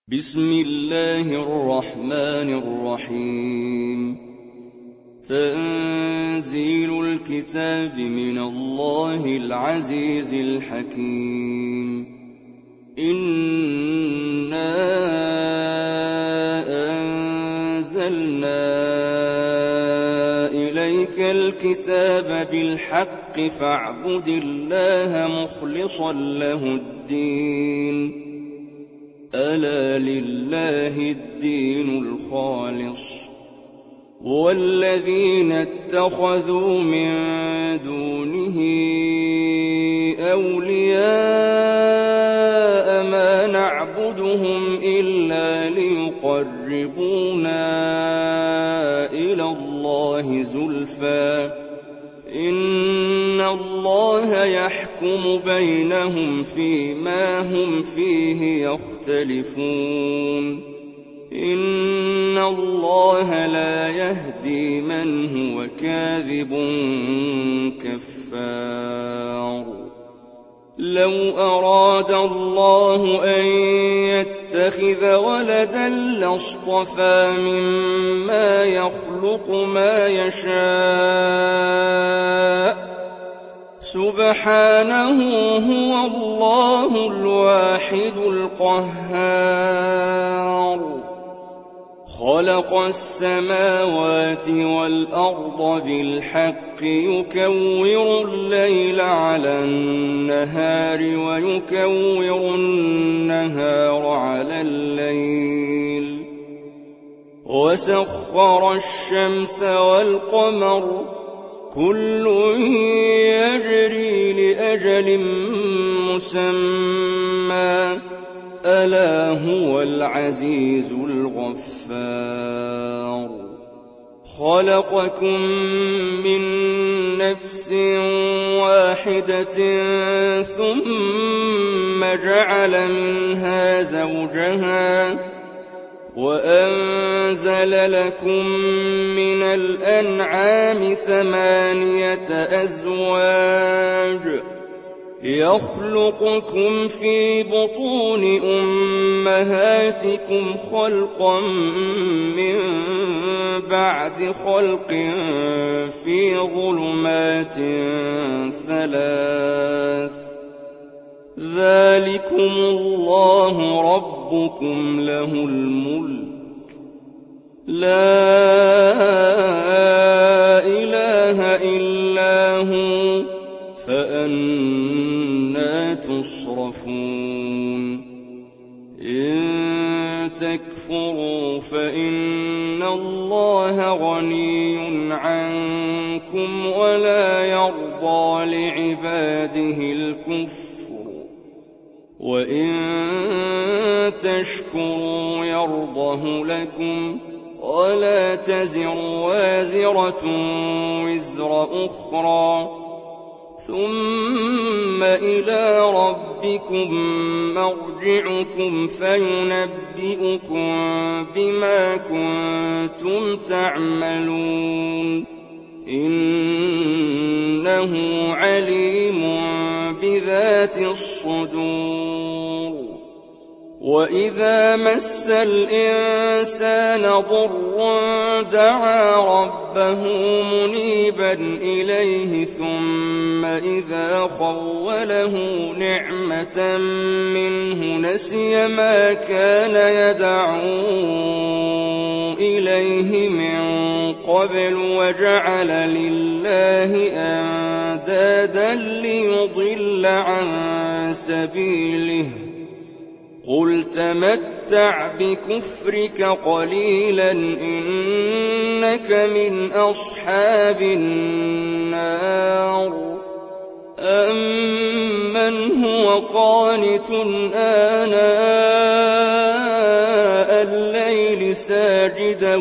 بسم الله الرحمن الرحيم. تنزيل الكتاب من الله العزيز الحكيم. إنا أنزلنا إليك الكتاب بالحق فاعبد الله مخلصا له الدين. ألا لله الدين الخالص والذين اتخذوا من دونه أولياء ما نعبدهم إلا ليقربونا إلى الله زلفى إن الله يحكم بينهم فيما هم فيه يختلفون. إن الله لا يهدي من هو كاذب كفار. لو أراد الله أن يتخذ ولدا لاصطفى مما يخلق ما يشاء سبحانه هو الله الواحد القهار. خلق السماوات والأرض بالحق يكور الليل على النهار ويكور النهار على الليل وسخر الشمس والقمر كل يجري لأجل مسمى ألا هو العزيز الغفار. خلقكم من نفس واحدة ثم جعل منها زوجها وأنزل لكم من الأنعام 8 أزواج يخلقكم في بطون أمهاتكم خلقا من بعد خلق في ظلمات 3 ذلكم الله ربكم له الملك لا إله إلا هو فأنى تصرفون. إن تكفروا فإن الله غني عنكم ولا يرضى لعباده الكفر وإن تشكروا يرضه لكم ولا تزر وازرة وزر أخرى ثم إلى ربكم مرجعكم فينبئكم بما كنتم تعملون إنه عليم بذات الصدور. وإذا مس الإنسان ضر دعا ربه منيبا إليه ثم إذا خوله نعمة منه نسي ما كان يدعو إليه من قبل وجعل لله أندادا ليضل عن سبيله. قل تمتع بكفرك قليلا إنك من أصحاب النار. أمن هو قانت آناء الليل ساجدا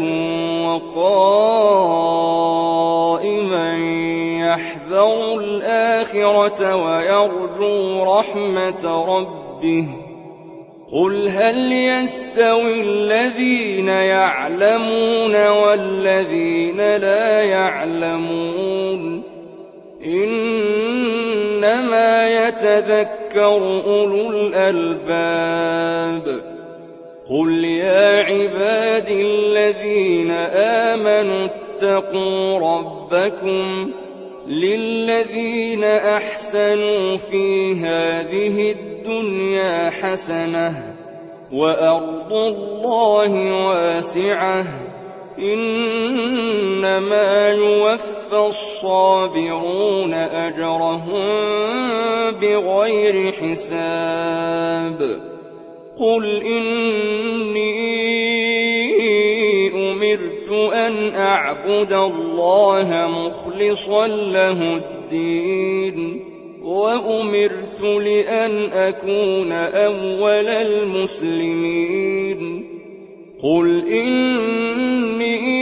وقائما يحذر الآخرة ويرجو رحمة ربه قل هل يستوي الذين يعلمون والذين لا يعلمون إنما يتذكر أولو الألباب. قُلْ يَا عِبَادِي الَّذِينَ آمَنُوا اتَّقُوا رَبَّكُمْ لِلَّذِينَ أَحْسَنُوا فِي هَٰذِهِ الدُّنْيَا حَسَنَةٌ وَأَرْضُ اللَّهِ وَاسِعَةٌ إِنَّمَا يُوَفَّى الصَّابِرُونَ أَجْرَهُم بِغَيْرِ حِسَابٍ قُلْ إِنِّي أُمِرْتُ أَنْ أَعْبُدَ اللَّهَ مُخْلِصًا لَّهُ الدِّينَ وَأُمِرْتُ لِأَنْ أَكُونَ أَوَّلَ الْمُسْلِمِينَ قُلْ إِنِّي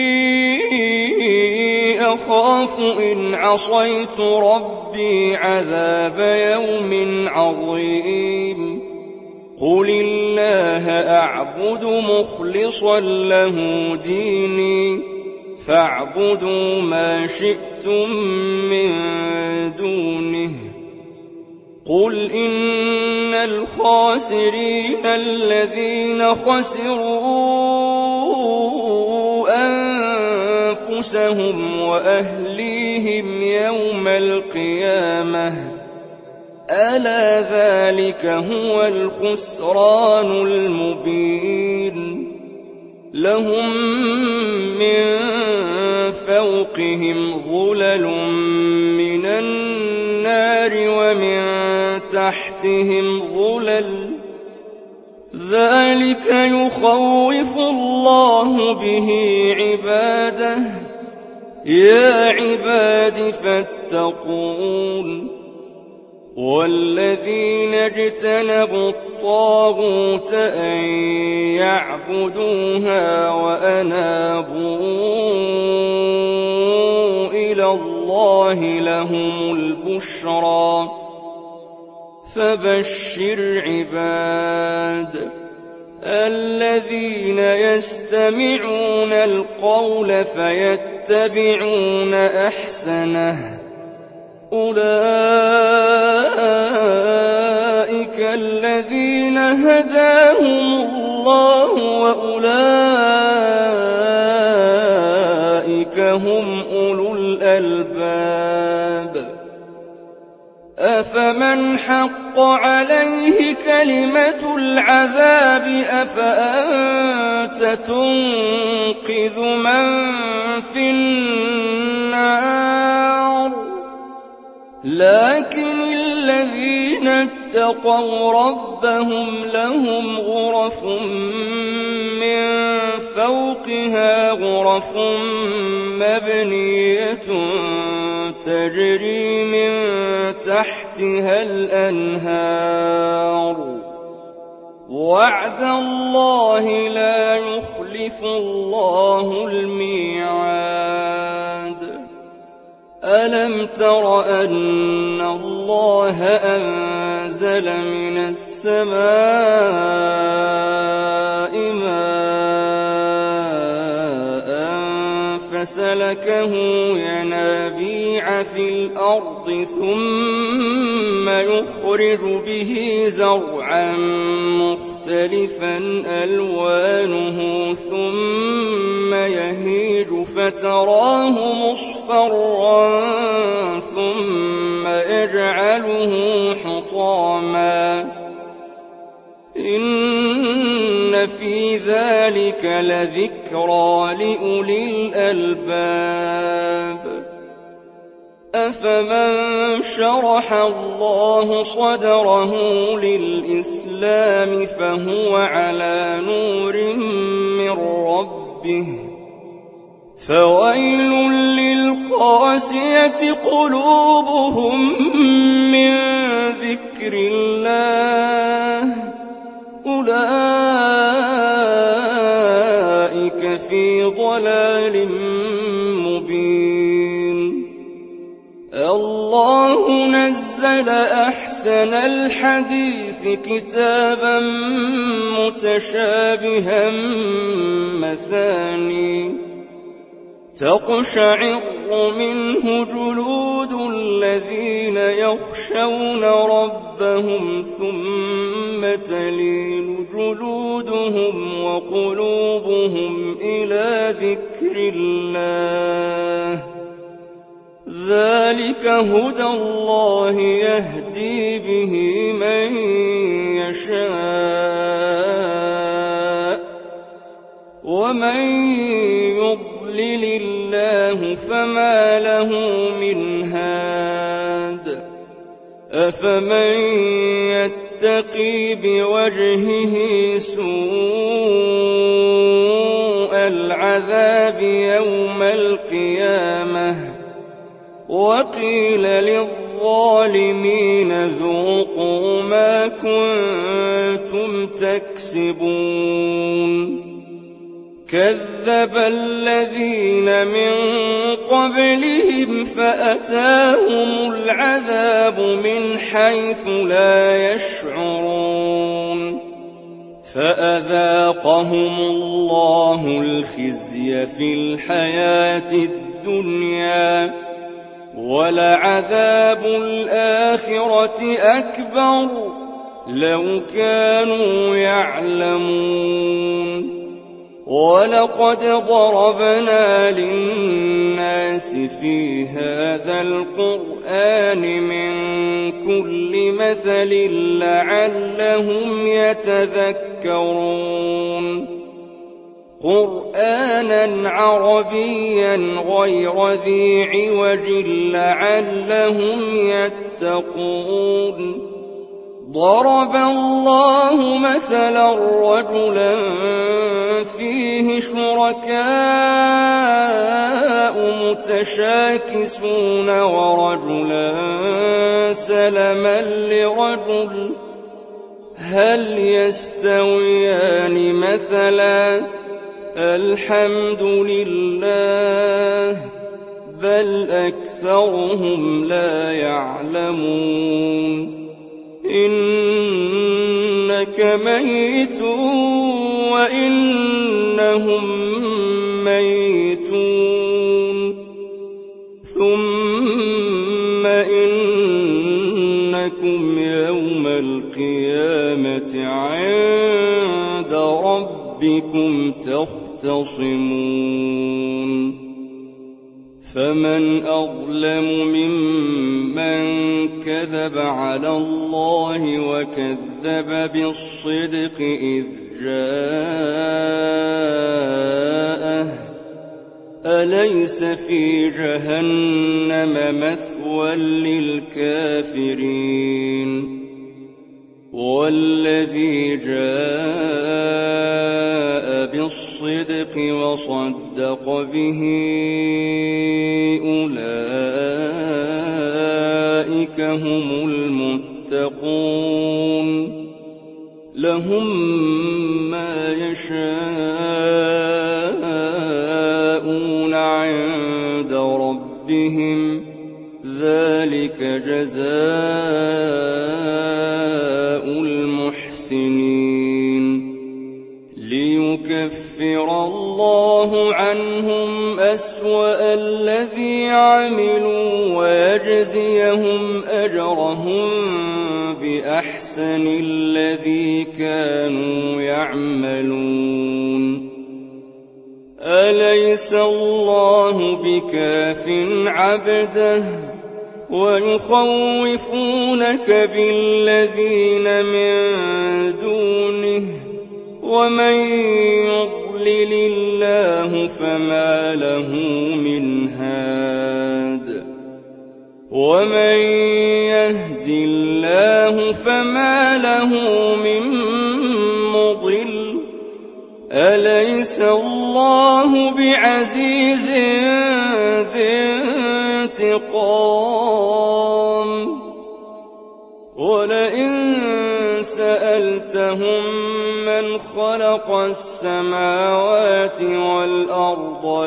أَخَافُ إِنْ عَصَيْتُ رَبِّي عَذَابَ يَوْمٍ عَظِيمٍ قُلِ اللَّهَ أَعْبُدُ مُخْلِصًا لَّهُ دِينِي فَاعْبُدُوا مَا شِئْتُم مِّن دُونِهِ قُلْ إِنَّ الْخَاسِرِينَ الَّذِينَ خَسِرُوا أَنفُسَهُمْ وَأَهْلِيهِمْ يَوْمَ الْقِيَامَةِ أَلَا ذَٰلِكَ هُوَ الْخُسْرَانُ الْمُبِينُ لَهُم مِّن فَوْقِهِمْ ظُلَلٌ مِّنَ النَّارِ وَمِن تَحْتِهِمْ ظُلَلٌ ذَٰلِكَ يُخَوِّفُ اللَّهُ بِهِ عِبَادَهُ يَا عِبَادِ فَاتَّقُونِ وَالَّذِينَ اجْتَنَبُوا الطَّاغُوتَ أَن يَعْبُدُوهَا وَأَنَابُوا إِلَى اللَّهِ لَهُمُ الْبُشْرَىٰ فَبَشِّرْ عِبَادِ الَّذِينَ يَسْتَمِعُونَ الْقَوْلَ فَيَتَّبِعُونَ أَحْسَنَهُ أُولَٰئِكَ الَّذِينَ هَدَاهُمُ اللَّهُ وَأُولَٰئِكَ هُمْ أُولُو الْأَلْبَابِ أَفَمَنْ حَقَّ عَلَيْهِ كَلِمَةُ الْعَذَابِ أَفَأَنتَ تُنقِذُ مَن فِي النَّارِ لكن الذين اتقوا ربهم لهم غرف من فوقها غرف مبنية تجري من تحتها الأنهار وعد الله لا يخلف الله الميعاد ألم تر أن الله أنزل من السماء ماء فسلكه ينابيع في الأرض ثم يخرج به زرعا مختلفا ألوانه ثم يهيج فتراه مصفرا ثم يجعله حطاما إن في ذلك لذكرى لأولي الألباب أفمن شرح الله صدره للإسلام فهو على نور من ربه فويل للقاسية قلوبهم من ذكر الله أولئك في ضلال مبين الله نزل أحسن الحديث كتابا متشابها مثاني تقشعر منه جلود الذين يخشون ربهم ثم تلين جلودهم وقلوبهم إلى ذكر الله ذلك هدى الله يهدي به من يشاء ومن يضلل الله فما له من هاد أفمن يتقي بوجهه سوء العذاب يوم القيامة وقيل للظالمين ذوقوا ما كنتم تكسبون كذب الذين من قبلهم فأتاهم العذاب من حيث لا يشعرون فأذاقهم الله الخزي في الحياة الدنيا ولعذاب الآخرة أكبر لو كانوا يعلمون ولقد ضربنا للناس في هذا القرآن من كل مثل لعلهم يتذكرون قرآنا عربيا غير ذي عوج لعلهم يتقون ضرب الله مثلا رجلا فيه شركاء متشاكسون ورجلا سلما لرجل هل يستويان مثلا الحمد لله بل أكثرهم لا يعلمون إنك ميت وإنهم ميتون ثم إنكم يوم القيامة عند ربكم تختصمون فمن أظلم ممن كذب على الله وكذب بالصدق إذ جاءه أليس في جهنم مثوى للكافرين والذي جاء بالصدق وصدق به أولئك هم المتقون لهم ما يشاءون عند ربهم ذلك جزاء المحسنين ليكفر الله عنهم أسوأ الذي عملوا ويجزيهم أجرهم بأحسن الذي كانوا يعملون أليس الله بكاف عبده ويخوفونك بالذين من دونه ومن يضلل الله فما له من هاد ومن يهد الله فما له من مضل أليس الله بعزيز ذي انتقام ولئن سألتهم من خلق السماوات والأرض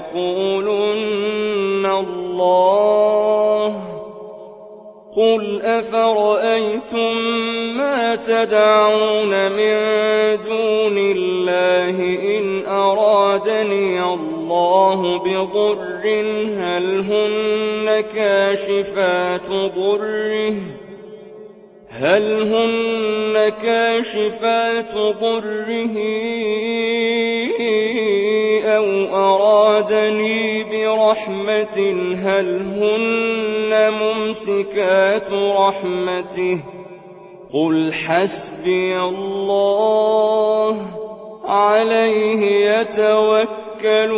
ليقولن الله قل أفرأيتم ما تدعون من دون الله إن أرادني الله الله بضر هل هن كاشفات ضره أو أرادني برحمة هل هن ممسكات رحمته قل حسبي الله عليه يتوكل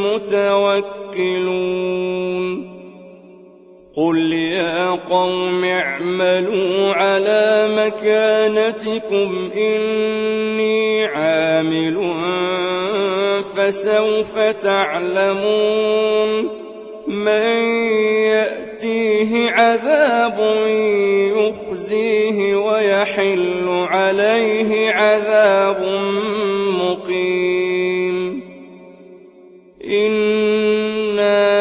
المتوكلون قل يا قوم اعملوا على مكانتكم إني عامل فسوف تعلمون من يأتيه عذاب يخزيه ويحل عليه عذاب مقيم إنا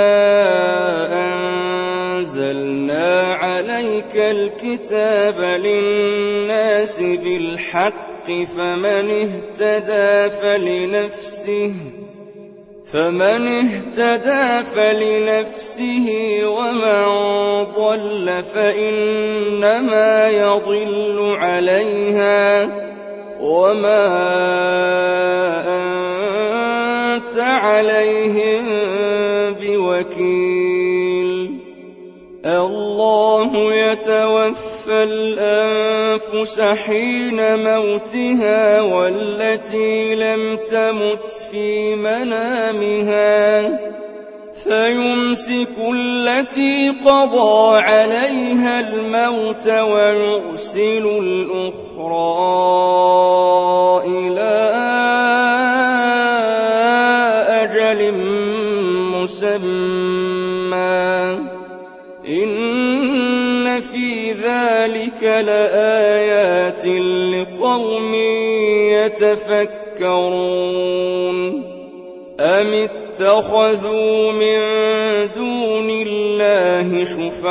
أنزلنا عليك الكتاب للناس بالحق فمن اهتدى فلنفسه ومن ضل فإنما يضل عليها وما أنت عليهم بوكيل الله يتوفى الأنفس حين موتها والتي لم تمت في منامها فيمسك التي قضى عليها الموت ويرسل الأخرى إلى أجل مسمى إن في ذلك لآيات لقوم يتفكرون أم اتخذوا من دون الله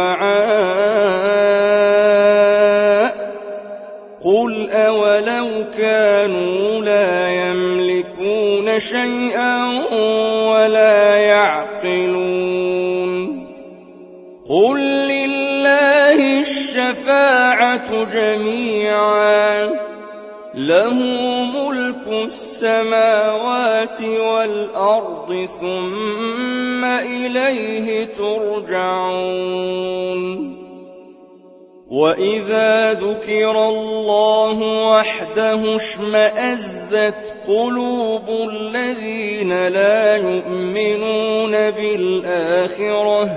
شفعاء قل أولو كانوا لا يملكون شيئا ولا يعقلون قل لله الشفاعة جميعا له ملك السماوات والأرض ثم إليه ترجعون وإذا ذكر الله وحده اشمأزت قلوب الذين لا يؤمنون بالآخرة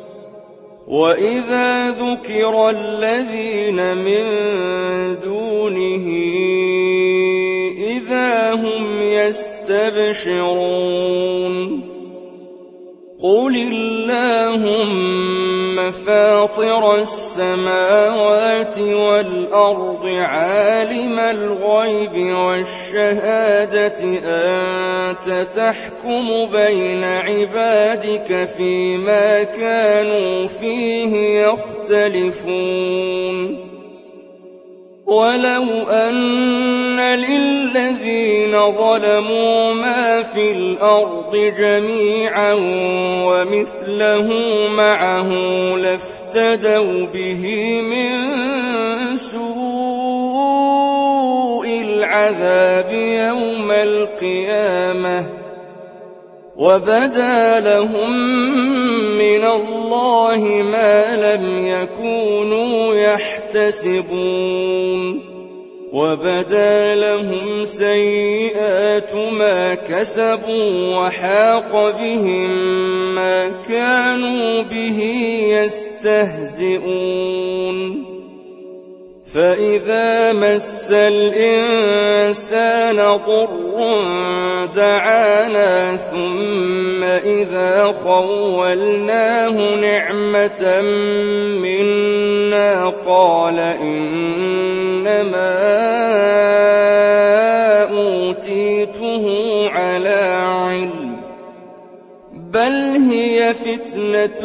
وإذا ذكر الذين من دونه إذا هم يستبشرون قل اللهم فاطر السماوات والأرض عالم الغيب والشهادة أنت تحكم بين عبادك فيما كانوا فيه يختلفون ولو أن للذين ظلموا ما في الأرض جميعا ومثله معه لافتدوا به من سوء العذاب يوم القيامة وبدا لهم من الله ما لم يكونوا يحتسبون وبدا لهم سيئات ما كسبوا وحاق بهم ما كانوا به يستهزئون فإذا مس الإنسان ضر دعانا ثم إذا خولناه نعمة منا قال إنما أوتيته على علم بل هي فتنة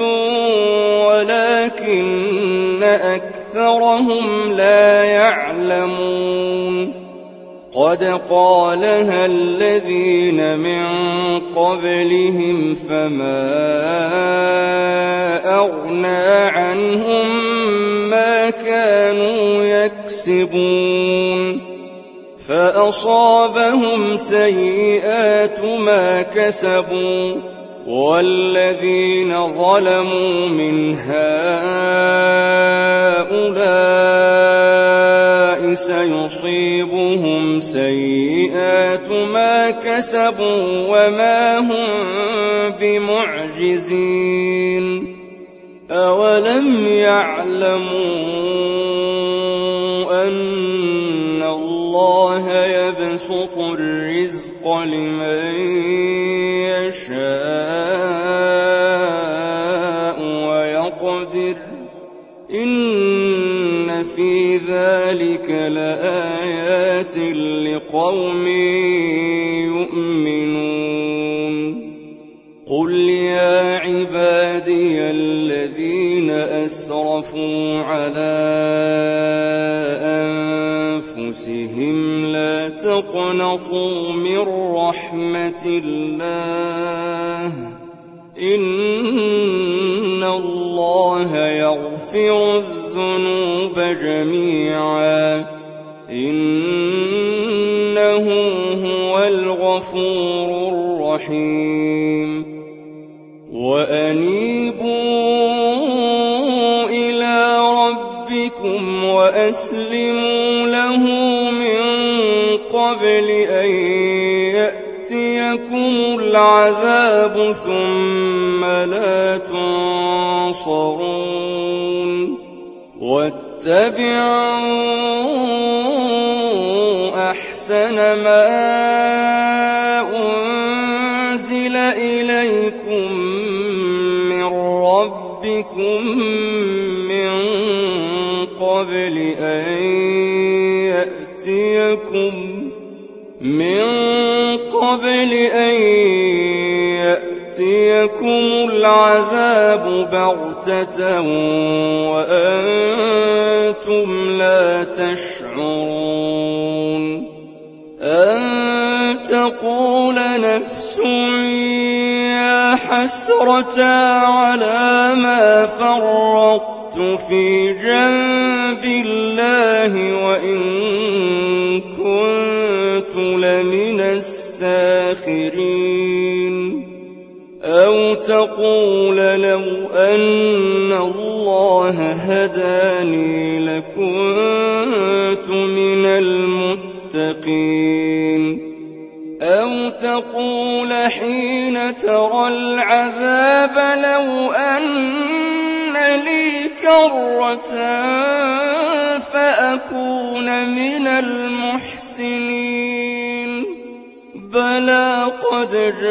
ولكن أكثرهم لا يعلمون قد قالها الذين من قبلهم فما أغنى عنهم ما كانوا يكسبون فأصابهم سيئات ما كسبوا والذين ظلموا من هؤلاء سيصيبهم سيئات ما كسبوا وما هم بمعجزين أولم يعلموا أن الله يبسط الرزق لمن يشاء ويقدر إن في ذلك لآيات لقوم يؤمنون قل يا عبادي الذين أسرفوا على أنفسهم لا تقنطوا من رحمة الله إن الله يغفر الذنوب جميعا إنه هو الغفور الرحيم وأنيبوا إلى ربكم وأسلموا له من قبل أن يأتيكم العذاب ثم لا تنصرون واتبعوا أحسن ما أنزل إليكم من ربكم من قبل أن يأتيكم العذاب بغتة وأنتم لا تشعرون أن تقول نفس يا حسرة على ما فرطت في جنب الله وإن كنت لمن الساخرين أو تقول لو أن الله هداني لكنت من المتقين أو تقول حين ترى العذاب لو أن لي كرة فأكون من المحسنين بلى قد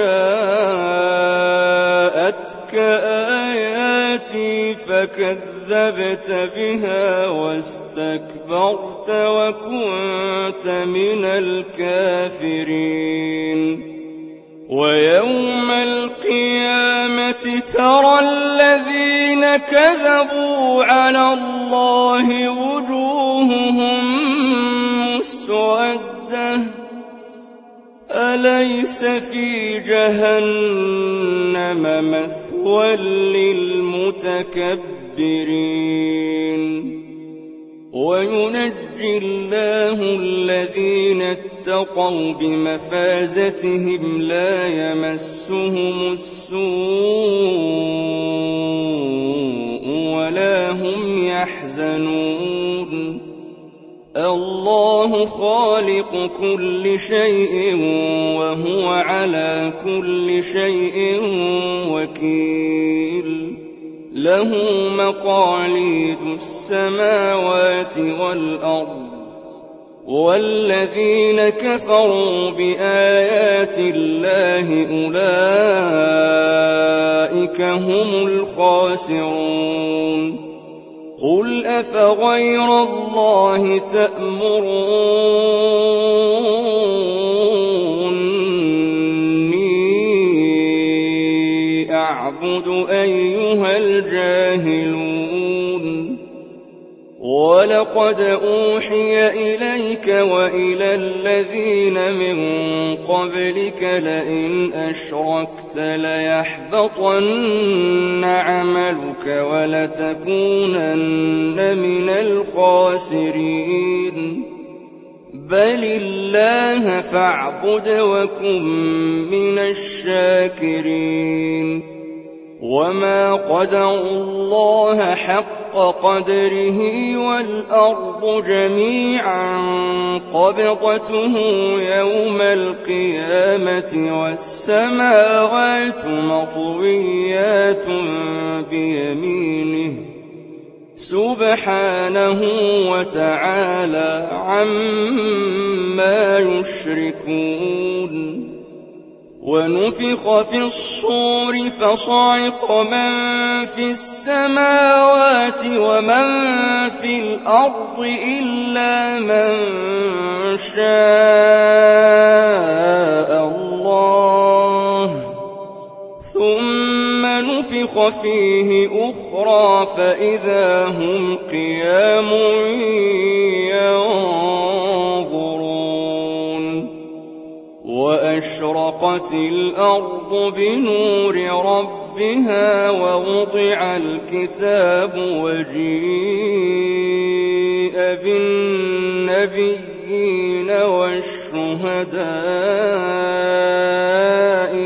جاءتك آياتي فكذبت بها واستكبرت وكنت من الكافرين ويوم القيامة ترى الذين كذبوا على الله وجوههم مسودة أليس في جهنم مثوى للمتكبرين وينجي الله الذين اتقوا بمفازتهم لا يمسهم السوء ولا هم يحزنون الله خالق كل شيء وهو على كل شيء وكيل له مقاليد السماوات والأرض والذين كفروا بآيات الله أولئك هم الخاسرون قل أفغير الله تأمروني أعبد أيها الجاهلون وَلَقَدْ أُوحِيَ إِلَيْكَ وَإِلَى الَّذِينَ مِن قَبْلِكَ لَئِنْ أَشْرَكْتَ لَيَحْبَطَنَّ عَمَلُكَ وَلَتَكُونَنَّ مِنَ الْخَاسِرِينَ بَلِ اللَّهَ فَاعْبُدْ وَكُن مِّنَ الشَّاكِرِينَ وَمَا قَدَرُوا اللَّهَ حَقَّ قَدْرِهِ وَالْأَرْضُ جَمِيعًا قَبْضَتُهُ يَوْمَ الْقِيَامَةِ وَالسَّمَاوَاتُ مَطْوِيَّاتٌ بِيَمِينِهِ سُبْحَانَهُ وَتَعَالَىٰ عَمَّا يُشْرِكُونَ وَنُفِخَ فِي الصُّورِ فَصَعِقَ مَن فِي السَّمَاوَاتِ وَمَن فِي الْأَرْضِ إِلَّا مَن شَاءَ اللَّهُ ثُمَّ نُفِخَ فِيهِ أُخْرَىٰ فَإِذَا هُمْ قِيَامٌ يَنظُرُونَ وَأَشْرَقَتِ الْأَرْضُ بِنُورِ رَبِّهَا وَوُضِعَ الْكِتَابُ وَجِيءَ بِالنَّبِيِّينَ وَالشُّهَدَاءِ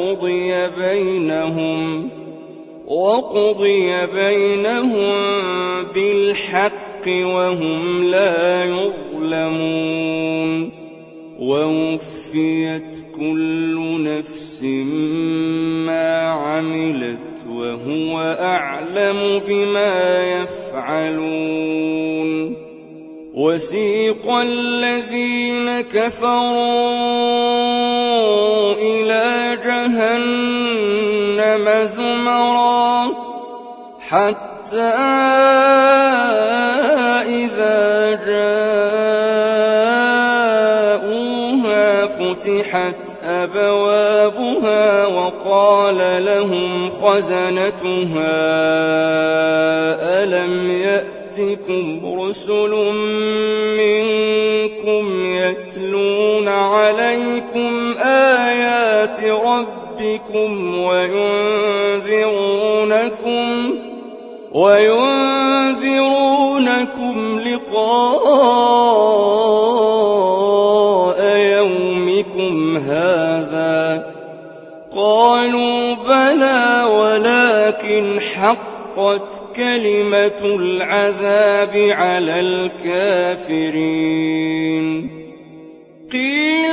وَقُضِيَ بَيْنَهُم بِالْحَقِّ وَهُمْ لَا يُظْلَمُونَ وَوُفِّيَتْ كُلُّ نَفْسٍ مَّا عَمِلَتْ وَهُوَ أَعْلَمُ بِمَا يَفْعَلُونَ وَسِيقَ الَّذِينَ كَفَرُوا إِلَىٰ جَهَنَّمَ زُمَرًا حَتَّىٰ إِذَا جَاءُوهَا فُتِحَتْ أَبْوَابُهَا وَقَالَ لَهُمْ خَزَنَتُهَا أَلَمْ يَأْتِكُمْ رُسُلٌ مِّنكُمْ يَتْلُونَ عَلَيْكُمْ آيَاتِ رَبِّكُمْ وَيُنذِرُونَكُمْ لِقَاءَ يَوْمِكُمْ هَٰذَا ۚ قَالُوا بَلَىٰ وَلَٰكِنْ حَقَّتْ كَلِمَةُ الْعَذَابِ عَلَى الْكَافِرِينَ قِيلَ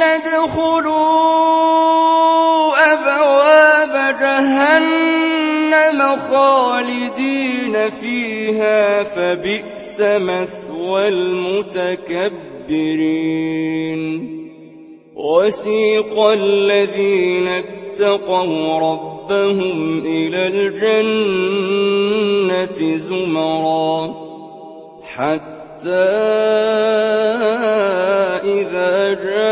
ادْخُلُوا أَبْوَابَ جَهَنَّمَ خَالِدِينَ فِيهَا فَبِئْسَ مَثْوَى الْمُتَكَبِّرِينَ وَسِيقَ الَّذِينَ اتَّقَوْا رَبَّهُمْ إِلَى الْجَنَّةِ زُمَرًا حَتَّىٰ إِذَا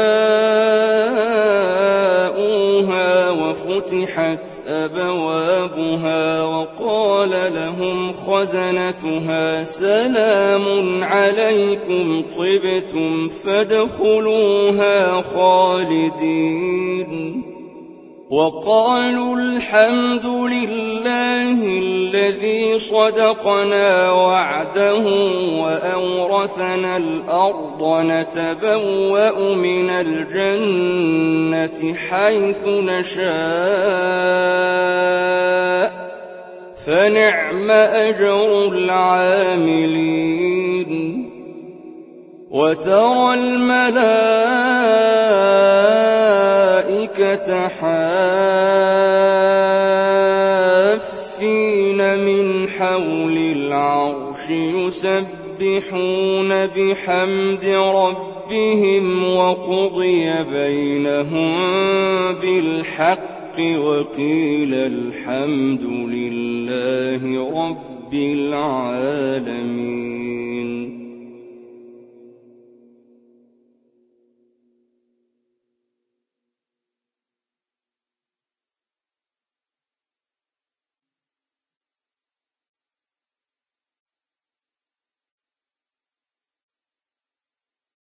جَاءُوهَا وَفُتِحَتْ أَبْوَابُهَا وَقَالَ لَهُمْ خَزَنَتُهَا سَلَامٌ عَلَيْكُمْ طِبْتُمْ فَادْخُلُوهَا خَالِدِينَ وَقَالُوا الْحَمْدُ لِلَّهِ الَّذِي صَدَقَنَا وَعْدَهُ وَأَوْرَثَنَا الْأَرْضَ نَتَبَوَّأُ مِنَ الْجَنَّةِ حَيْثُ نَشَاءُ ۖ فَنِعْمَ أَجْرُ الْعَامِلِينَ وَتَرَى الْمَلَائِكَةَ حَافِّينَ مِنْ حَوْلِ الْعَرْشِ يُسَبِّحُونَ بِحَمْدِ رَبِّهِمْ وَقُضِيَ بَيْنَهُم بِالْحَقِّ وَقِيلَ الْحَمْدُ لِلَّهِ رَبِّ الْعَالَمِينَ